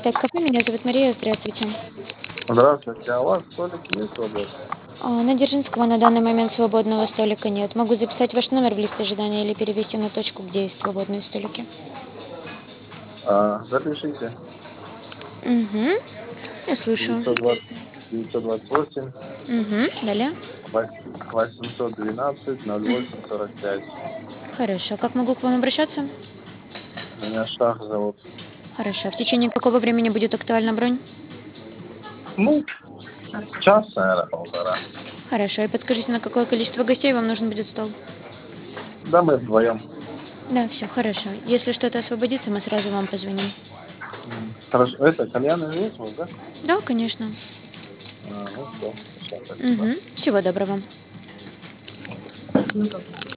5 кафе. Меня зовут Мария. Здравствуйте. Здравствуйте, а у вас столик есть свободный? На Дзержинского на данный момент свободного столика нет. Могу записать ваш номер в лист ожидания или перевести на точку, где есть свободные столики. Запишите. Угу. Я слушаю. 920, 928, Угу. Далее. 812, 0845. Хорошо. Как могу к вам обращаться? Меня Шах зовут. Хорошо. В течение какого времени будет актуальна бронь? Ну, час, наверное, полтора. Хорошо. И подскажите, на какое количество гостей вам нужен будет стол? Да, мы вдвоем. Да, все хорошо. Если что-то освободится, мы сразу вам позвоним. Хорошо. Это, кальян есть у вас, да? Да, конечно. Ну все, спасибо. Угу. Всего доброго.